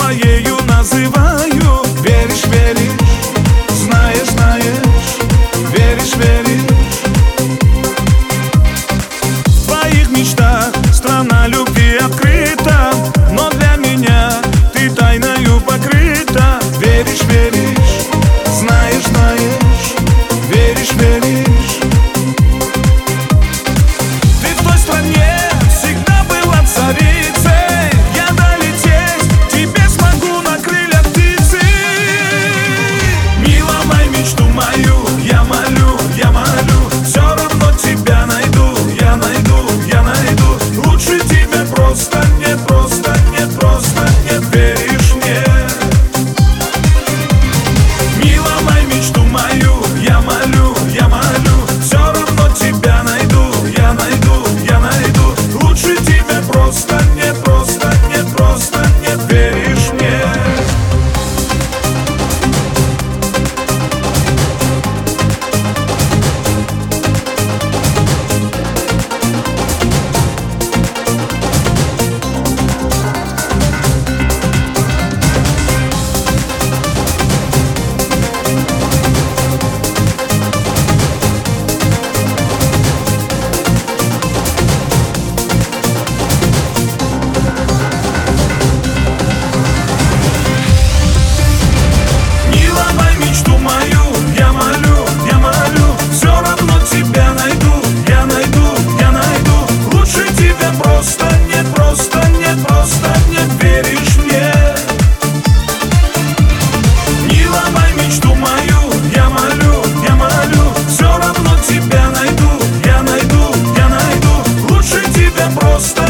своею называю. Веришь, веришь, знаешь, знаешь, веришь, веришь. В твоих мечтах страна любви открыта, но для меня ты тайною покрыта. Веришь, веришь, знаешь, знаешь, веришь, веришь. Ты в той стране всегда была царицей. Я долететь тебе смогу на крыльях птицы. Милая, мечту мою я молю, я молю. Все равно тебя найду, я найду, я найду. Лучше тебя просто нет, просто нет, просто нет. Веришь мне? Милая, мечту мою я молю, я молю. Все равно тебя найду, я найду, я найду. Лучше тебя просто нет, просто нет, просто нет. Веришь мне? Тебя найду, я найду, я найду. Лучше тебя просто нет, просто нет, просто нет. Веришь мне? Милая, мечту мою я молю, я молю. Все равно тебя найду, я найду, я найду. Лучше тебя просто